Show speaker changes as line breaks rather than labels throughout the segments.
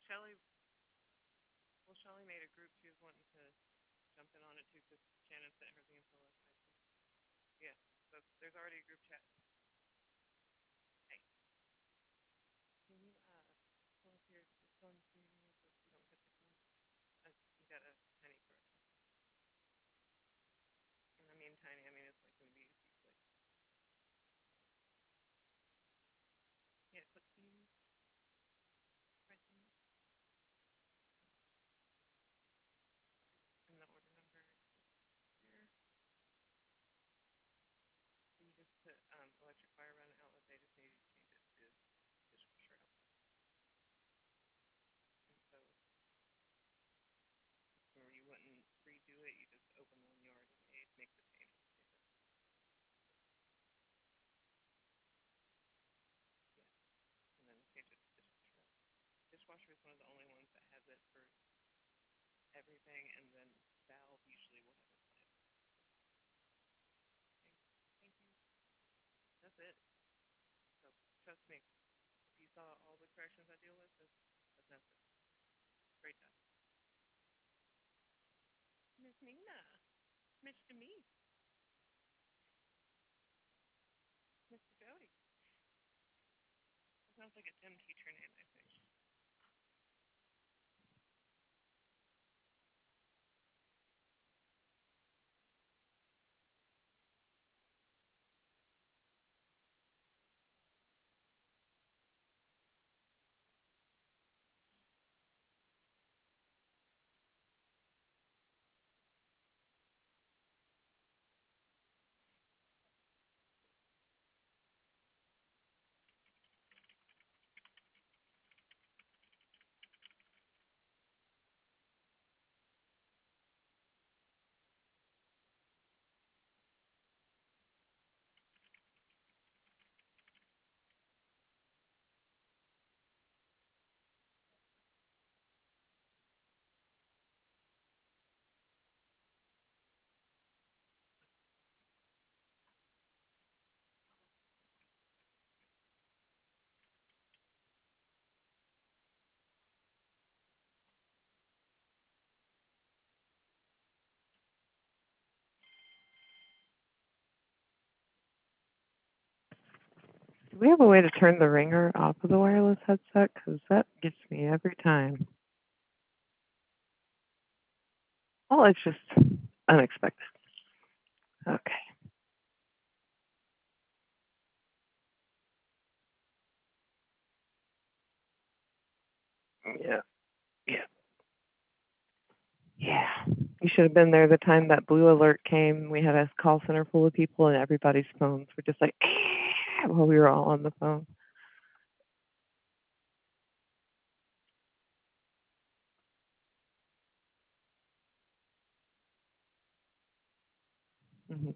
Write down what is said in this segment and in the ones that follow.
Shelly, well, Shelly made a group. She was wanting to jump in on it too because Shannon sent her the info last night too. Yeah, so there's already a group chat. Hey, can you pull up your phone screen again so you don't hit the phone? You got a tiny correction. And I mean tiny. I mean it's like gonna be a few clicks. Yeah, click view. Press in, and the order number here. So you just put electric fire run outlet. They just need you to change it to dishwasher outlet. And so where you wouldn't redo it, you just open the one you already made, make the change, and save it. Yeah, and then change it to dishwasher outlet. Dishwasher is one of the only ones that has it for everything, and then valve usually will have it planned. Okay, thank you. That's it. So trust me, if you saw all the corrections I deal with, that's nothing. Great job. Miss Nina. Mr. Me. Mr. Jody. That sounds like a gym teacher name, I think. Do we have a way to turn the ringer off of the wireless headset? Because that gets me every time. Well, it's just unexpected. Okay. Yeah. Yeah. Yeah. You should have been there the time that blue alert came. We had a call center full of people, and everybody's phones were just like, while we were all on the phone. Hmm.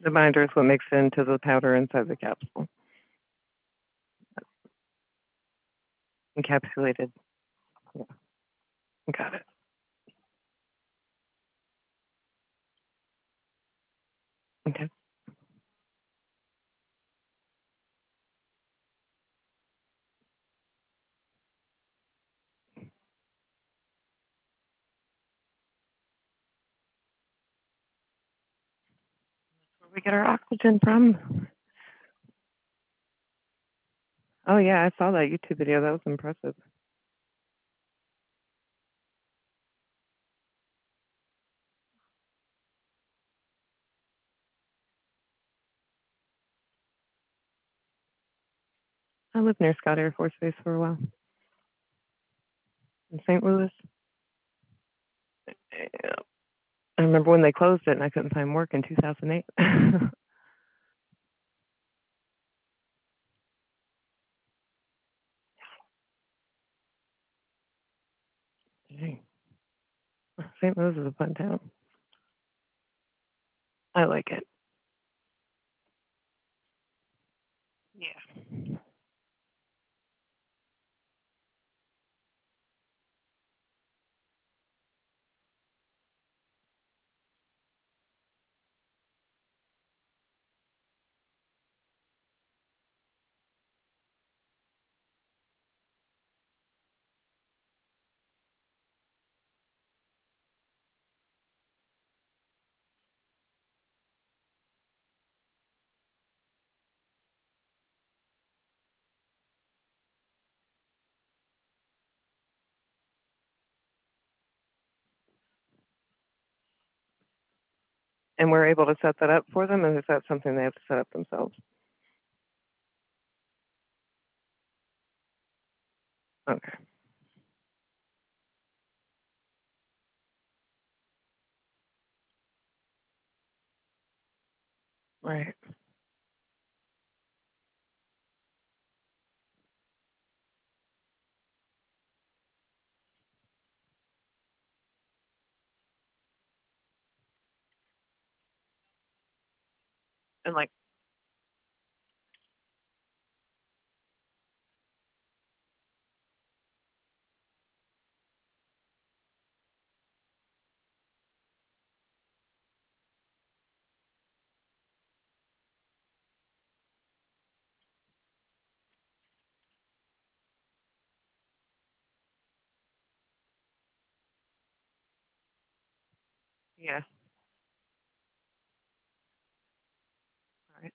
The binder is what makes it into the powder inside the capsule. Encapsulated. Yeah, got it. Okay. Where we get our oxygen from? Oh yeah, I saw that YouTube video. That was impressive. I lived near Scott Air Force Base for a while in St. Louis. Yeah. I remember when they closed it and I couldn't find work in 2008. Dang. St. Louis is a fun town. I like it. Yeah. And we're able to set that up for them, or is that something they have to set up themselves? Okay. Right. And like, yeah. Right.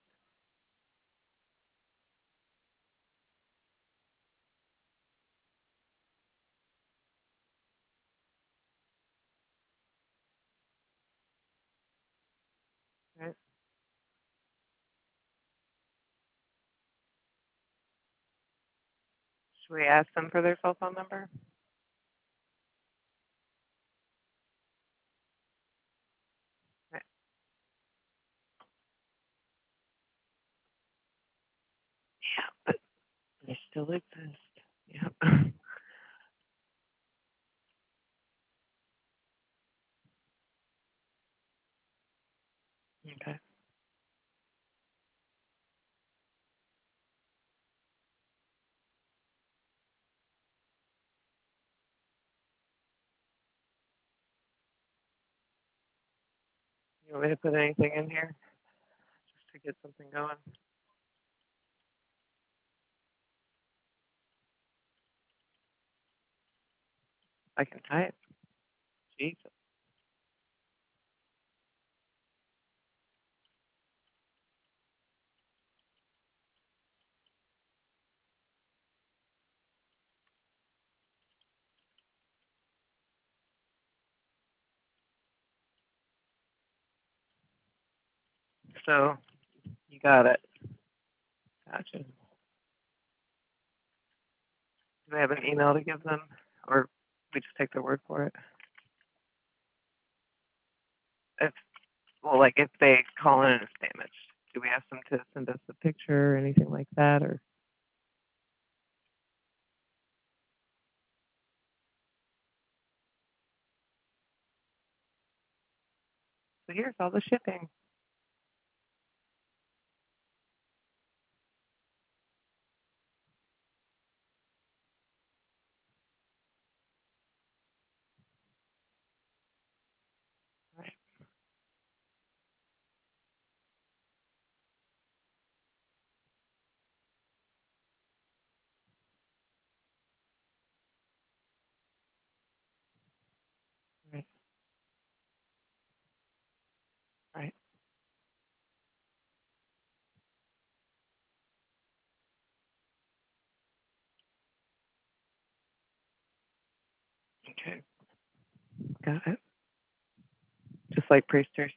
Right. Should we ask them for their cell phone number? Right. Yeah, but they still exist. Yeah. Okay. You want me to put anything in here just to get something going? I can type. Jesus. So you got it. Gotcha. Do they have an email to give them, or we just take their word for it? If well, like if they call in and it's damaged, do we ask them to send us a picture or anything like that, or? So here's all the shipping. Okay, got it. Just like priesters.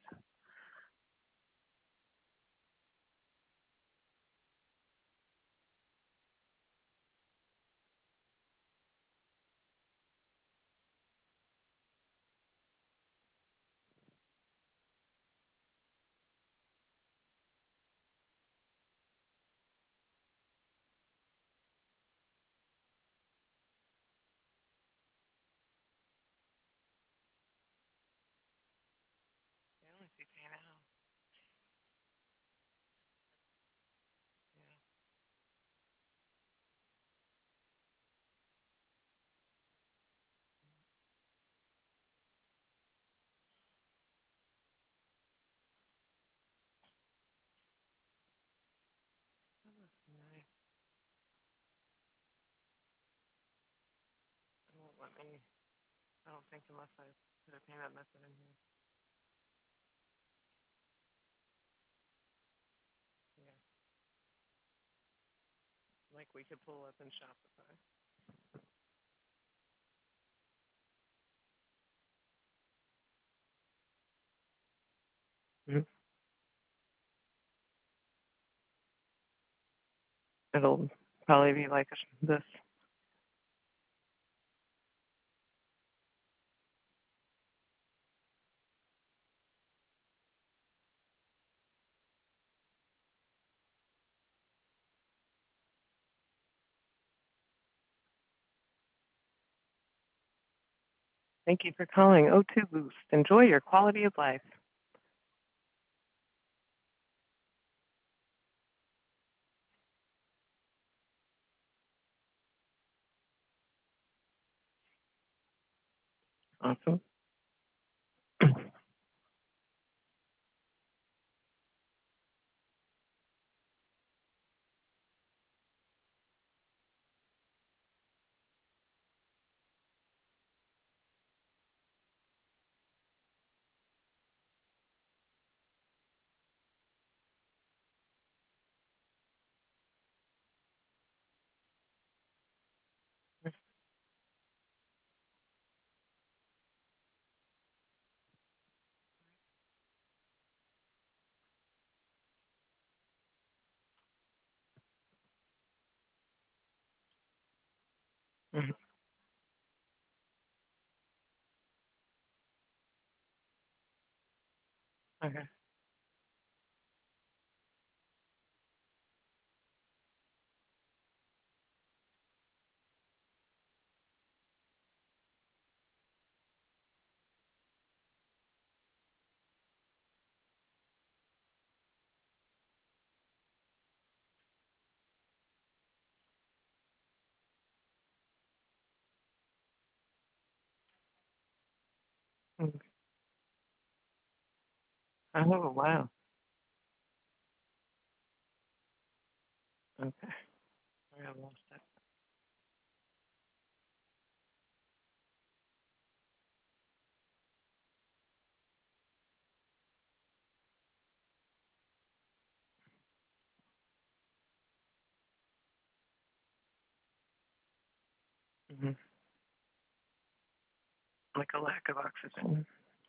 I only see 10 now. Yeah. That looks nice. It won't let me. I don't think unless I put a payment method in here. Yeah. Like we could pull up in Shopify. Mhm. It'll probably be like this. Thank you for calling O2 Boost. Enjoy your quality of life. Awesome. Mhm. Okay. Mm. Oh, wow. Okay. I lost it. Hmm. Like a lack of oxygen.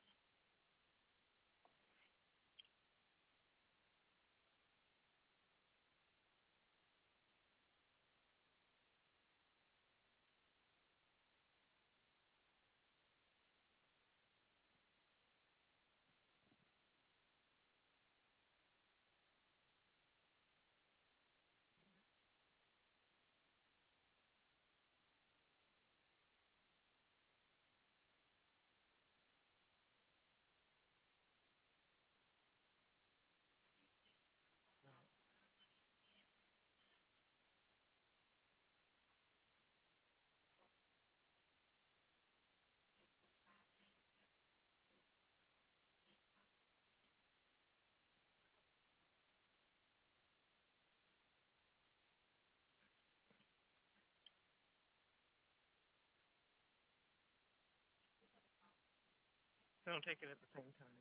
Don't take it at the same time.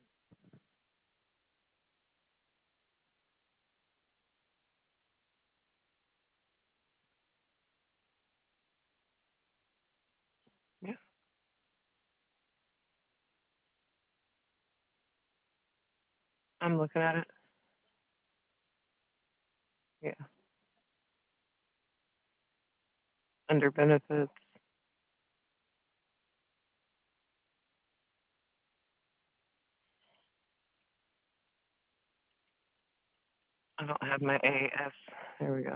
Yeah. I'm looking at it. Yeah. Under benefits. I don't have my AS. There we go.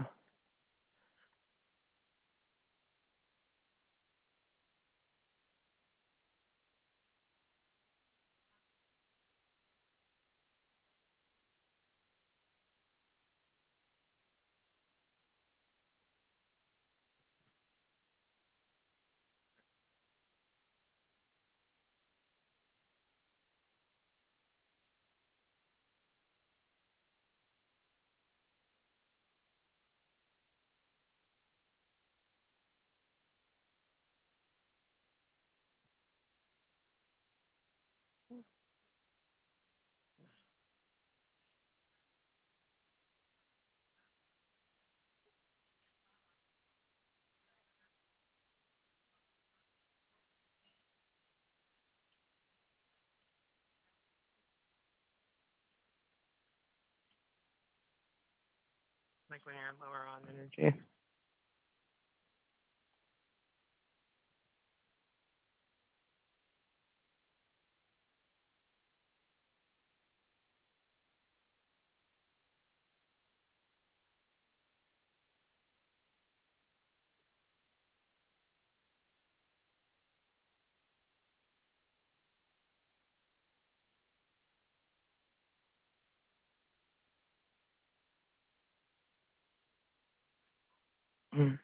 Like when you're lower on energy. Mm.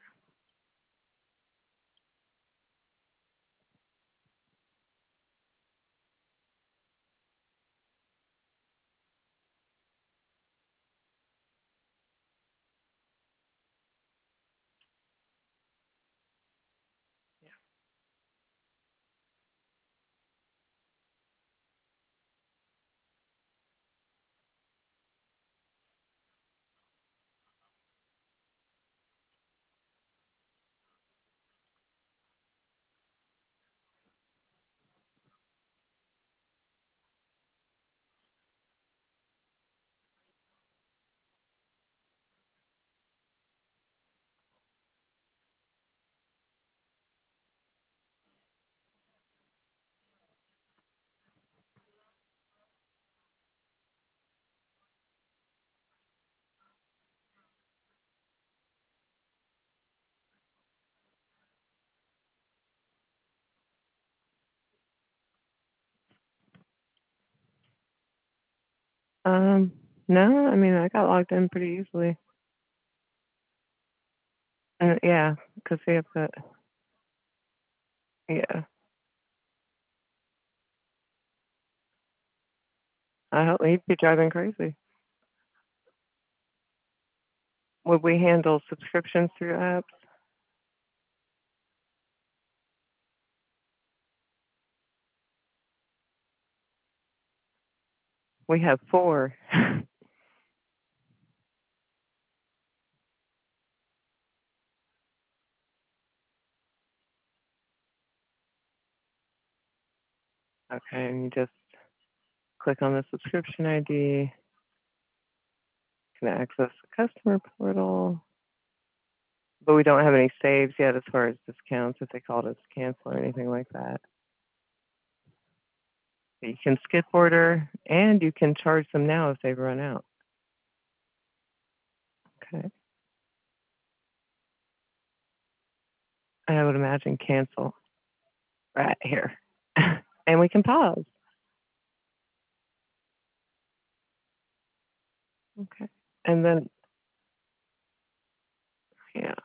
Yeah. Um, no, I mean, I got logged in pretty easily. Yeah, because they have that. Yeah. I hope he'd be driving crazy. Would we handle subscriptions through apps? We have 4. Okay, and you just click on the subscription ID, can access the customer portal, but we don't have any saves yet as far as discounts if they called us to cancel or anything like that. But you can skip order and you can charge them now if they've run out. Okay. I would imagine cancel right here. And we can pause. Okay. And then, yeah,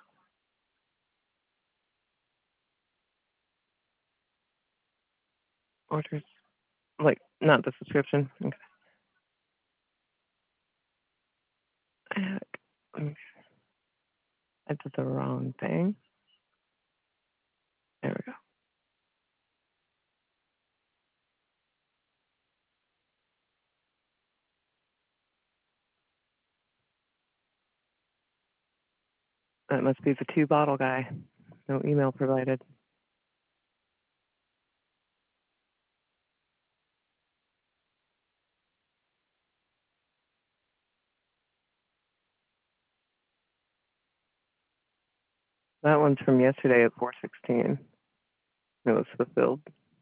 orders, like, not the subscription. Okay. Heck, I did the wrong thing. There we go. That must be the 2 bottle guy. No email provided. That one's from yesterday at 4:16. It was fulfilled.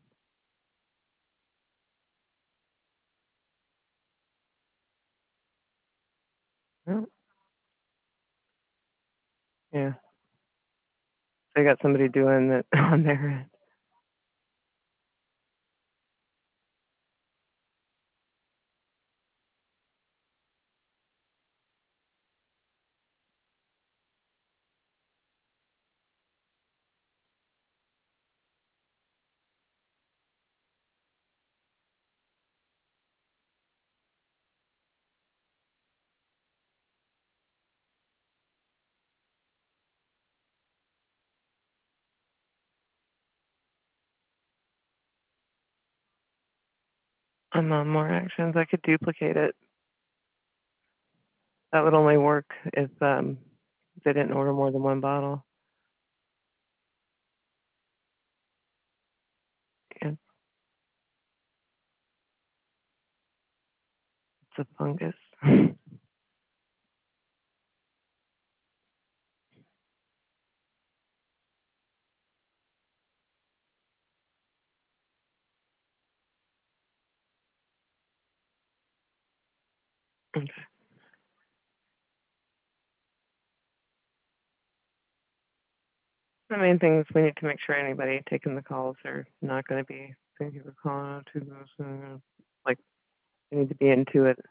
Oh, yeah. They got somebody doing it on their end. I'm on more actions. I could duplicate it. That would only work if they didn't order more than one bottle. Yeah, it's a fungus. Okay. The main thing is we need to make sure anybody taking the calls are not going to be thinking of calling out to those. Like, they need to be into it.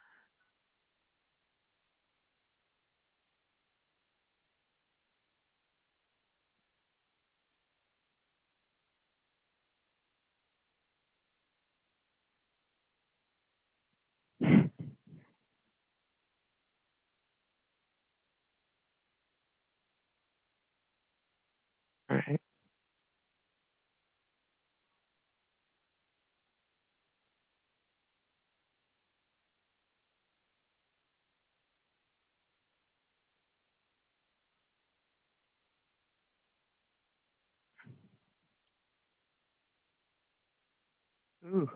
All right. Ooh.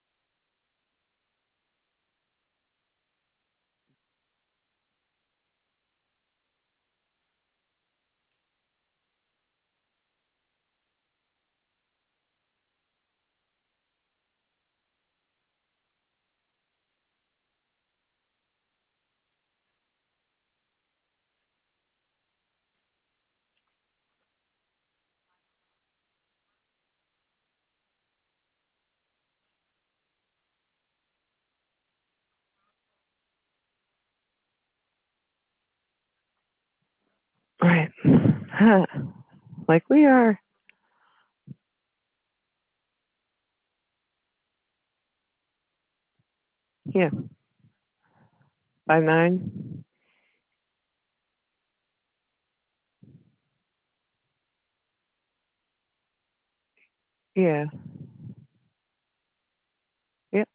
All right. Huh. Like we are. Yeah. 5'9". Yeah. Yep.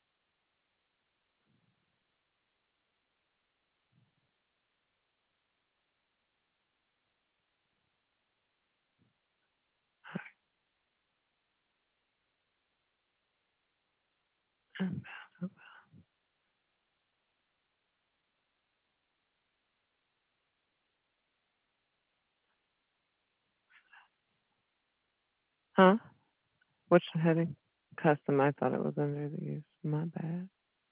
Huh? What's the heading? Custom. I thought it was under the use. My bad.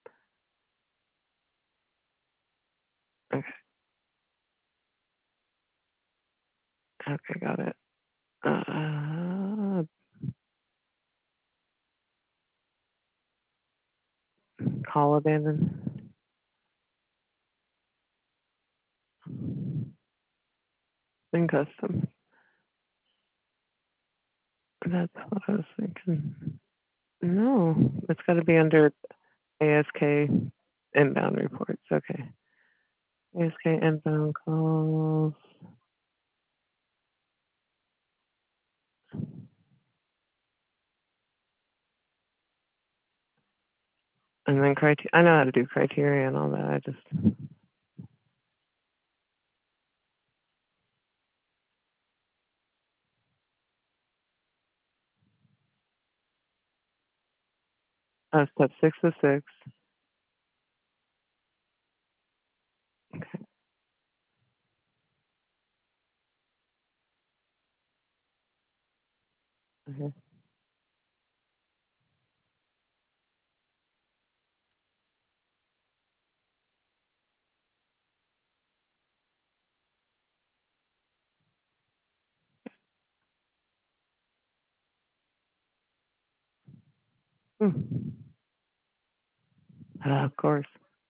Okay. Okay. Got it. Uh, call abandoned. In custom. That's what I was thinking. No, it's got to be under ASK inbound reports. Okay. ASK inbound calls. And then criteria. I know how to do criteria and all that. I just, step 6 of 6. Okay. Mhm. Hmm. Of course.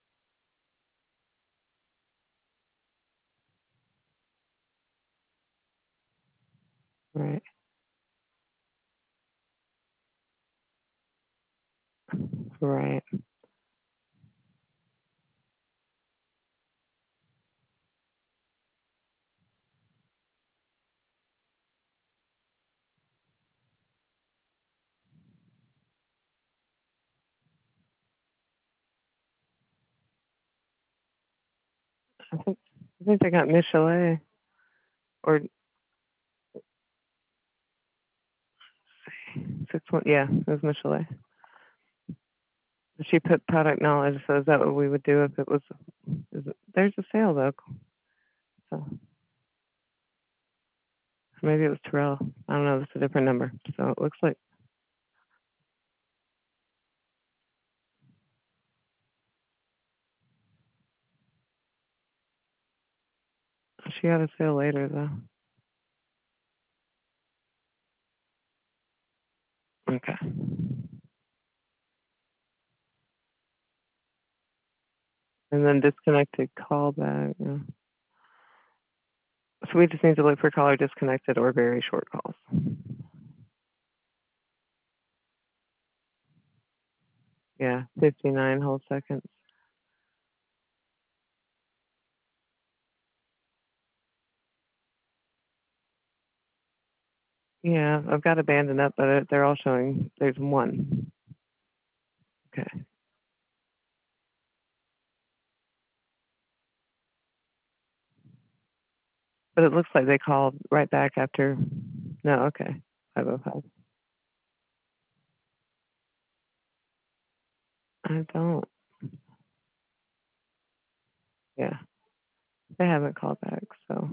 Right. Right. I think I think they got Michelet or 6 1. Yeah, it was Michelet. She put product knowledge, so is that what we would do if it was there's a sale though, so maybe it was Terrell. I don't know, it's a different number. So it looks like she had a sale later though. Okay. And then disconnected callback. Yeah. So we just need to look for caller disconnected or very short calls. Yeah, 59 whole seconds. Yeah, I've got abandoned up, but they're all showing there's one. Okay. But it looks like they called right back after. No, okay. 505. I don't. Yeah, they haven't called back, so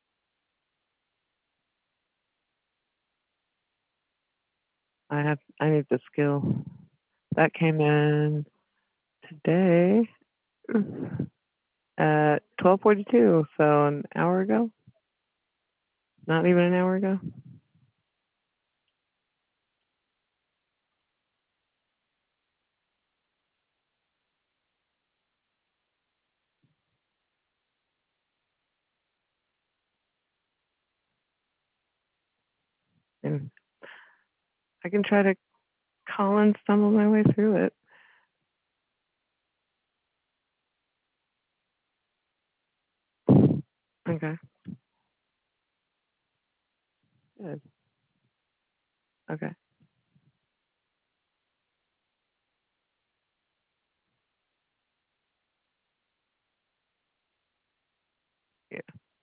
I need the skill. That came in today at 12:42, so an hour ago. Not even an hour ago. And I can try to call and stumble my way through it. Okay. Good. Okay. Yeah.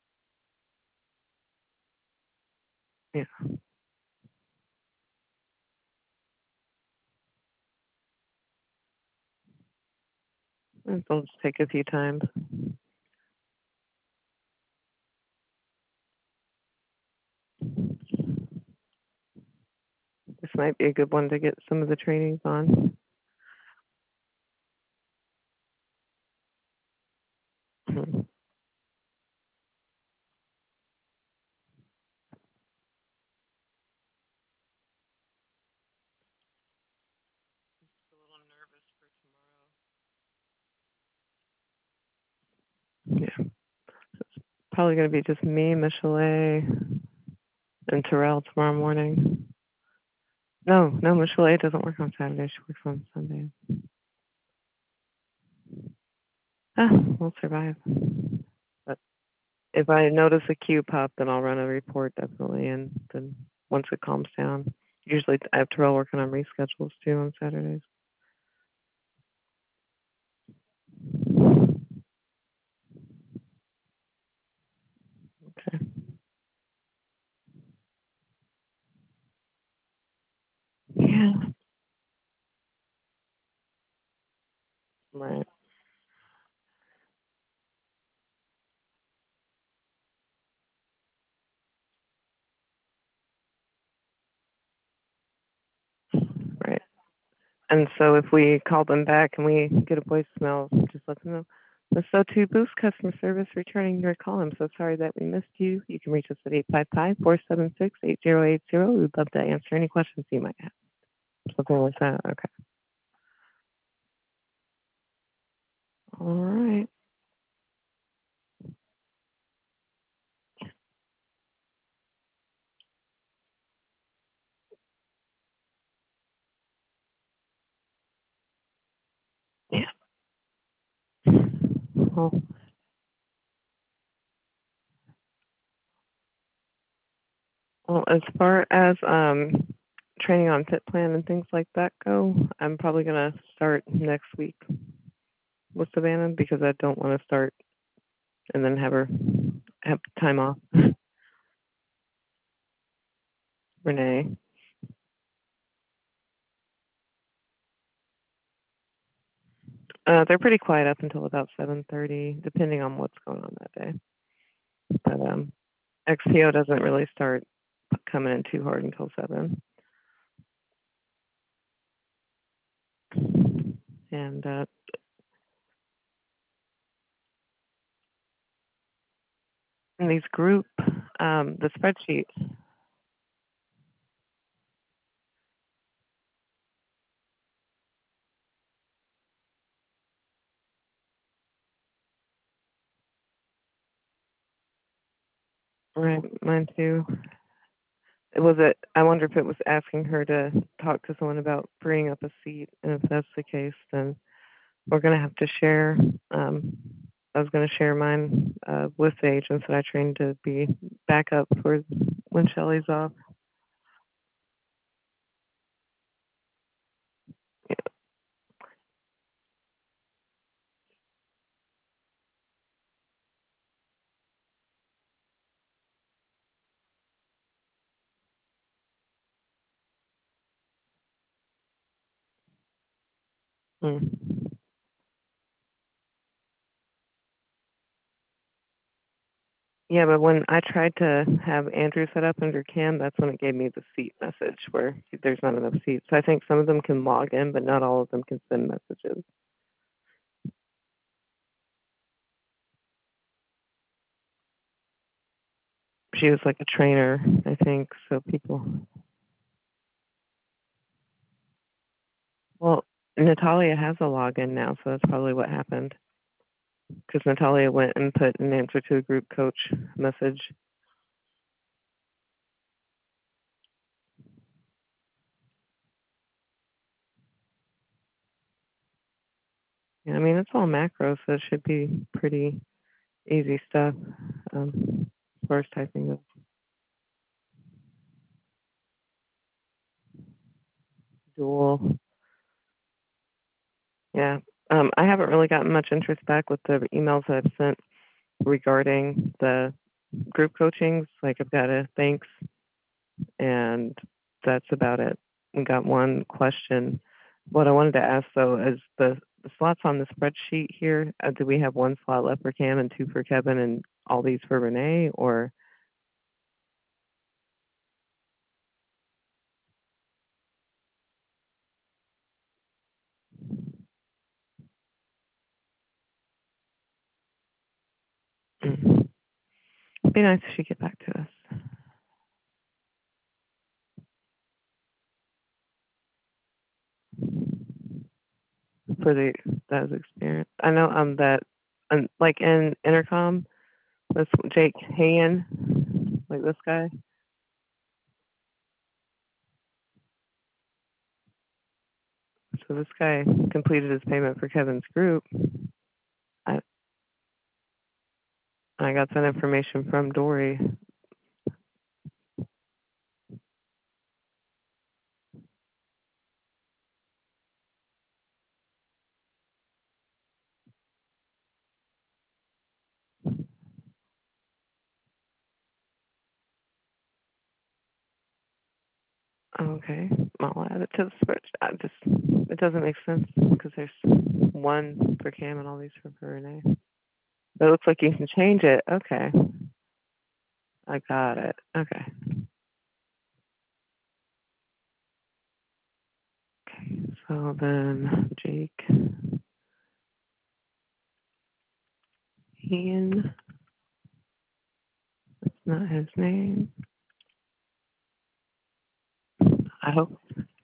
Yeah. It'll just take a few times. This might be a good one to get some of the trainings on. Mhm. A little nervous for tomorrow. Yeah. Probably going to be just me, Michelet, and Terrell tomorrow morning. No, Michelet doesn't work on Saturday. She works on Sunday. Ah, we'll survive. But if I notice a queue pop, then I'll run a report definitely. And then once it calms down, usually I have Terrell working on reschedules too on Saturdays. Okay. Yeah. Right. And so if we call them back and we get a voicemail, just let them know. The So2 Boost customer service returning your call. I'm so sorry that we missed you. You can reach us at 855-476-8080. We'd love to answer any questions you might have. Something like that. Okay. All right. Yeah. Well, well, as far as training on Fit Plan and things like that go, I'm probably gonna start next week with Savannah because I don't want to start and then have her have time off. Renee. They're pretty quiet up until about 7:30, depending on what's going on that day. But XPO doesn't really start coming in too hard until 7. And in these group, the spreadsheet, right? Mine too. Was it? I wonder if it was asking her to talk to someone about freeing up a seat, and if that's the case, then we're gonna have to share. I was gonna share mine with the agents that I trained to be backup for when Shelly's off. Mm. Yeah, but when I tried to have Andrew set up under Cam, that's when it gave me the seat message where there's not enough seats. So I think some of them can log in, but not all of them can send messages. She was like a trainer, I think. So people, well, Natalia has a login now, so that's probably what happened. Because Natalia went and put an answer to a group coach message. Yeah, I mean, it's all macro, so it should be pretty easy stuff as far as typing goes. Dual. Yeah. I haven't really gotten much interest back with the emails that I've sent regarding the group coachings. Like I've got a thanks, and that's about it. We got one question. What I wanted to ask though is the slots on the spreadsheet here. Do we have one slot left for Cam and two for Kevin, and all these for Renee? Or mm, it'd be nice if she get back to us for the those experience. I know that like in intercom, this Jake Hayen, like this guy. So this guy completed his payment for Kevin's group. I, I got that information from Dory. Okay, I'll add it to the spreadsheet. It doesn't make sense because there's one for Cam and all these for Renee. But it looks like you can change it. Okay, I got it. Okay, So then Jake Ian, that's not his name. I hope.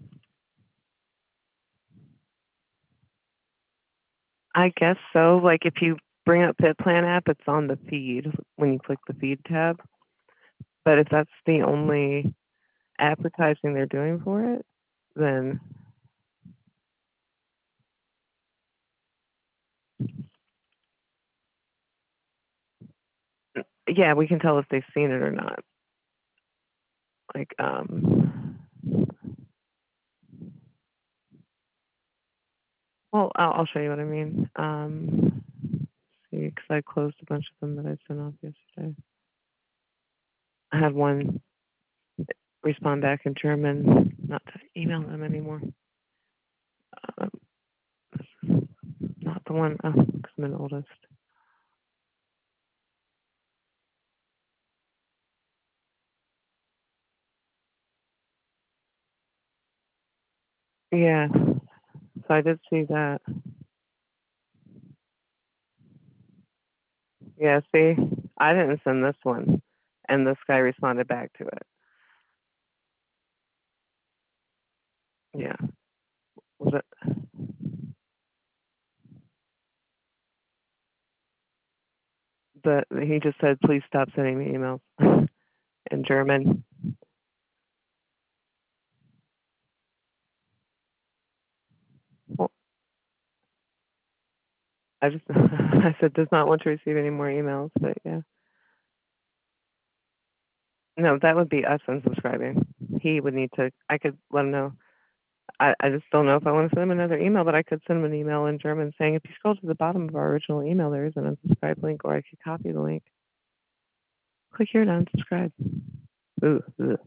I guess so. Like if you bring up Pit Plan app, it's on the feed when you click the feed tab. But if that's the only advertising they're doing for it, then yeah, we can tell if they've seen it or not. Like, well, I'll show you what I mean. See, because I closed a bunch of them that I sent off yesterday. I had one respond back in German, not to email them anymore. Um, not the one, because I'm an oldest. Yeah, so I did see that. Yeah, see, I didn't send this one, and this guy responded back to it. Yeah, was it? But he just said, "Please stop sending me emails," in German. Well, I just I said does not want to receive any more emails, but yeah. No, that would be us unsubscribing. He would need to. I could let him know. I just don't know if I want to send him another email, but I could send him an email in German saying, if you scroll to the bottom of our original email, there is an unsubscribe link, or I could copy the link. Click here to unsubscribe. Ooh, ugh.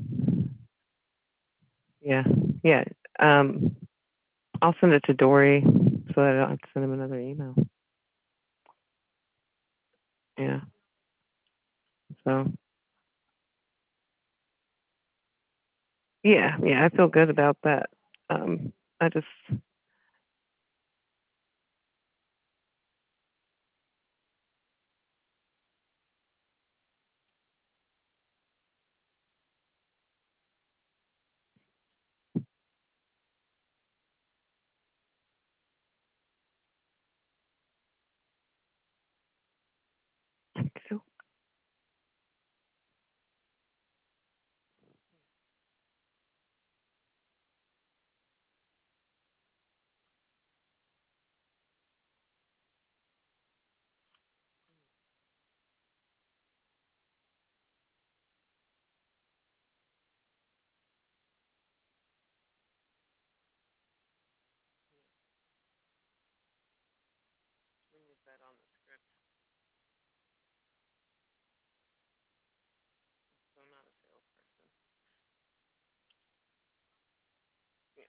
Yeah, yeah. Um, I'll send it to Dory so that I don't have to send him another email. Yeah. So yeah, yeah, I feel good about that. I just so remove that on the script. So I'm not a salesperson. Yeah.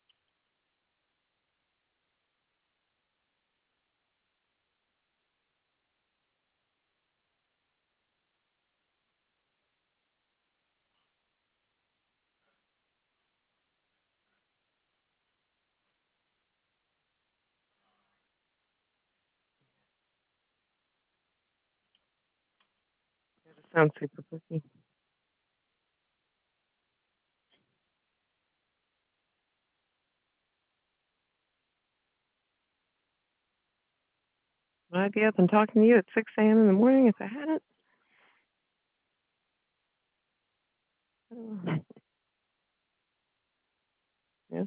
It sounds super pushy. I'd be up and talking to you at 6 a.m. in the morning if I hadn't. Oh, yeah.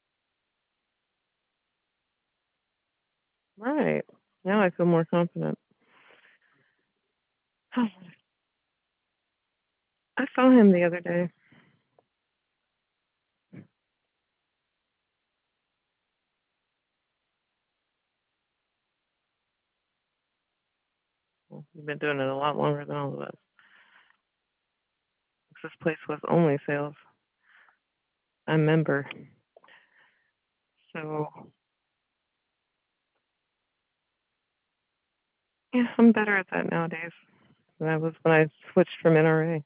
Right. Now I feel more confident. I saw him the other day. Well, you've been doing it a lot longer than all of us. This place was only sales. I'm a member. So, yeah, I'm better at that nowadays than I was when I switched from NRA.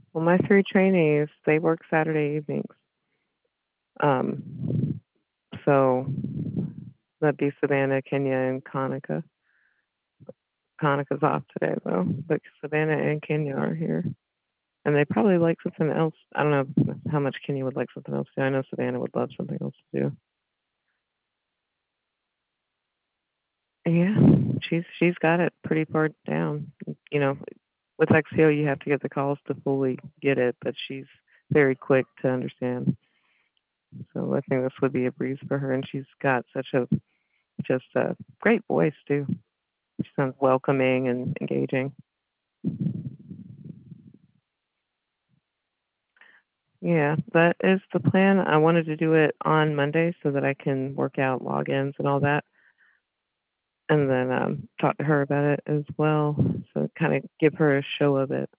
Well, my 3 trainees, they work Saturday evenings. Um, so that'd be Savannah, Kenya, and Kanika. Kanika's off today though, but Savannah and Kenya are here. And they probably like something else. I don't know how much Kenya would like something else to do. I know Savannah would love something else to do. Yeah, she's got it pretty far down. You know, with XCO you have to get the calls to fully get it, but she's very quick to understand. So I think this would be a breeze for her, and she's got such a just a great voice too. She sounds welcoming and engaging. Yeah, that is the plan. I wanted to do it on Monday so that I can work out logins and all that, and then talk to her about it as well. So kind of give her a show of it.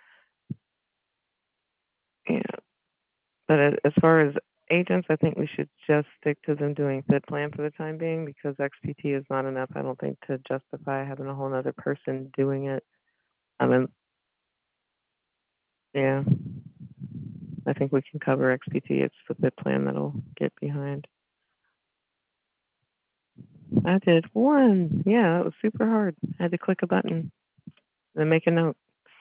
Yeah, but as far as agents, I think we should just stick to them doing fit plan for the time being because XPT is not enough. I don't think to justify having a whole other person doing it. I mean, yeah, I think we can cover XPT. It's the fit plan that'll get behind. I did one. Yeah, it was super hard. I had to click a button and make a note.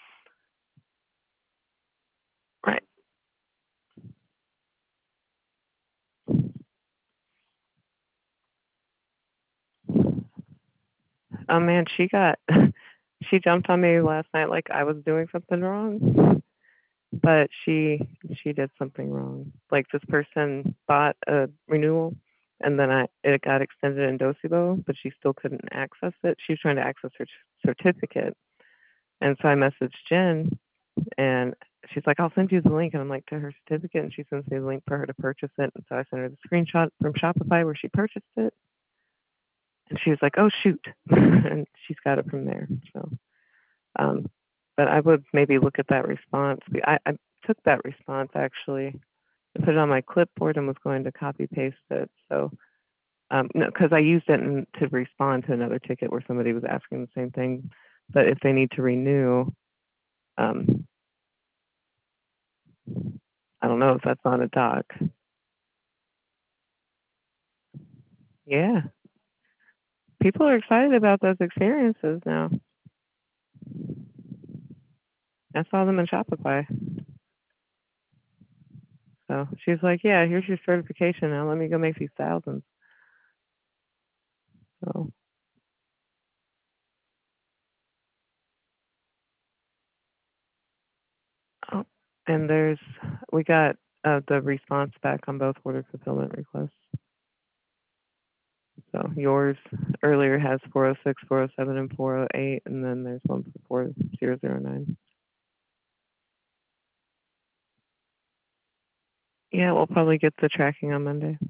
Right. Oh man, she got she jumped on me last night like I was doing something wrong, but she did something wrong. Like this person bought a renewal and then it got extended in Docibo, but she still couldn't access it. She was trying to access her certificate. And so I messaged Jen and she's like, I'll send you the link. And I'm like, to her certificate. And she sends me the link for her to purchase it. And so I sent her the screenshot from Shopify where she purchased it. And she was like, oh, shoot. And she's got it from there. So, um, but I would maybe look at that response. I took that response actually and put it on my clipboard and was going to copy paste it. So, no, because I used it to respond to another ticket where somebody was asking the same thing. But if they need to renew, um, I don't know if that's on a doc. Yeah, people are excited about those experiences now. I saw them in Shopify. So she's like, yeah, here's your certification. Now let me go make these thousands. So, oh, and we got the response back on both order fulfillment requests. So yours earlier has 406, 407, and 408, and then there's one for 4009. Yeah, we'll probably get the tracking on Monday.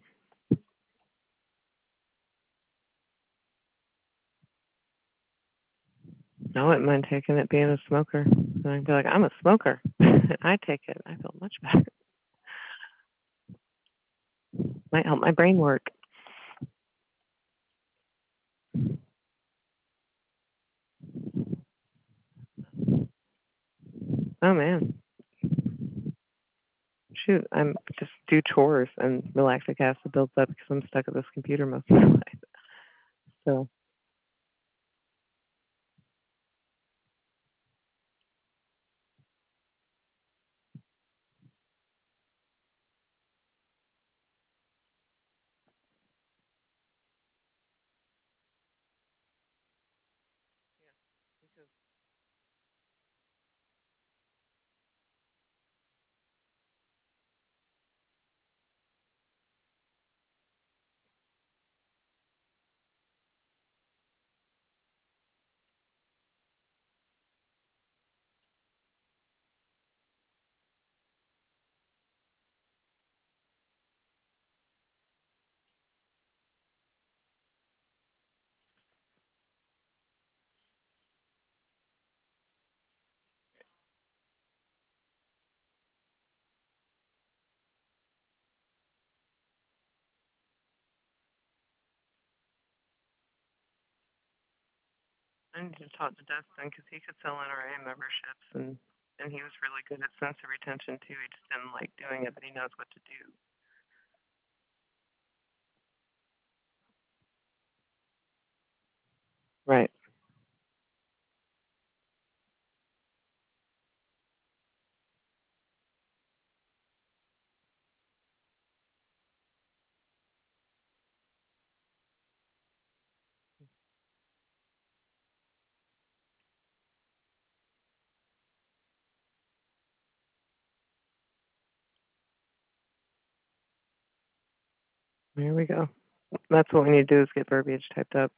I wouldn't mind taking it being a smoker. And I'd be like, I'm a smoker. I take it. I feel much better. Might help my brain work. Oh man. Shoot, I'm just do chores and lactic acid builds up because I'm stuck at this computer most of my life. So, yeah, because I need to talk to Dustin because he could sell NRA memberships and and he was really good at sensory retention too. He just didn't like doing it, but he knows what to do. Right. There we go. That's what we need to do is get verbiage typed up,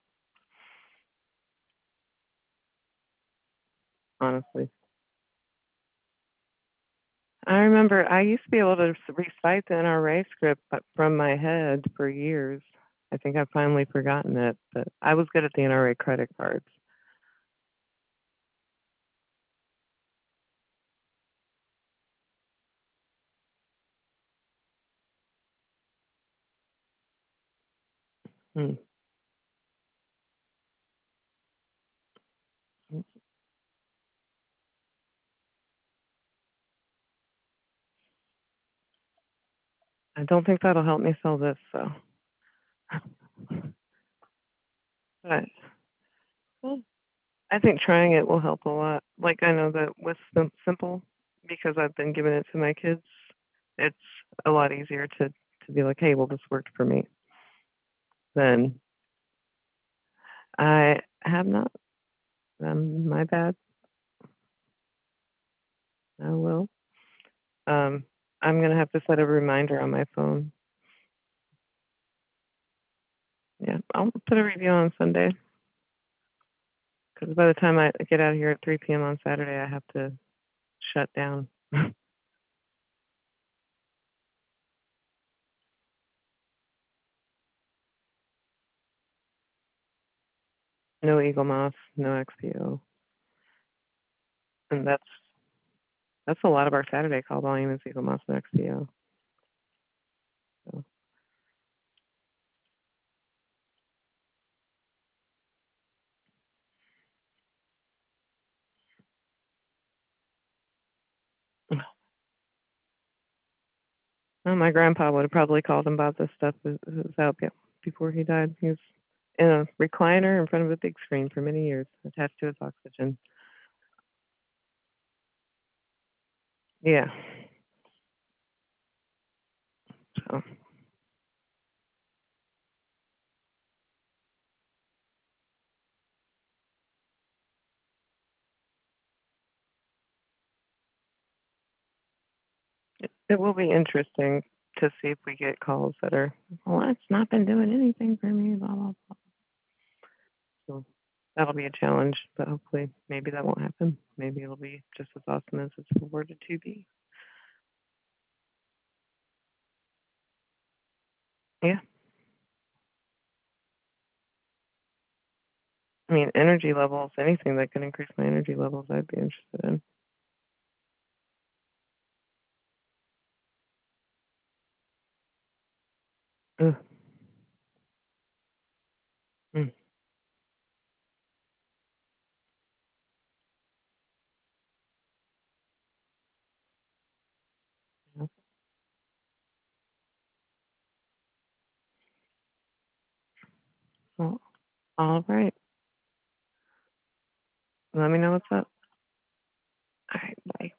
honestly. I remember I used to be able to recite the NRA script from my head for years. I think I've finally forgotten it, but I was good at the NRA credit cards. Hmm. I don't think that'll help me sell this, so. But well, I think trying it will help a lot. Like I know that with simple, because I've been giving it to my kids, it's a lot easier to be like, hey, well, this worked for me. Then I have not. My bad. I will. Um, I'm gonna have to set a reminder on my phone. Yeah, I'll put a review on Sunday because by the time I get out of here at 3 p.m. on Saturday, I have to shut down. No Eagle Moss, no XPO, and that's a lot of our Saturday call volume is Eagle Moss and XPO. So, well, my grandpa would have probably called and bought this stuff. It was out before he died. He was in a recliner in front of a big screen for many years, attached to his oxygen. Yeah, so it will be interesting to see if we get calls that are, well, it's not been doing anything for me, blah blah blah. So that'll be a challenge, but hopefully, maybe that won't happen. Maybe it'll be just as awesome as it's purported to be. Yeah, I mean, energy levels, anything that can increase my energy levels, I'd be interested in. Ugh. Mm. Yeah. Well, all right. Let me know what's up. All right. Bye.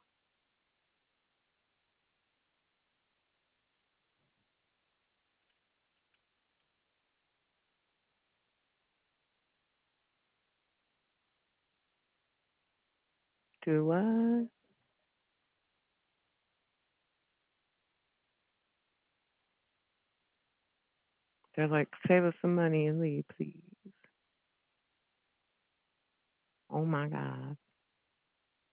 Do what? They're like, save us some money and leave, please. Oh my God.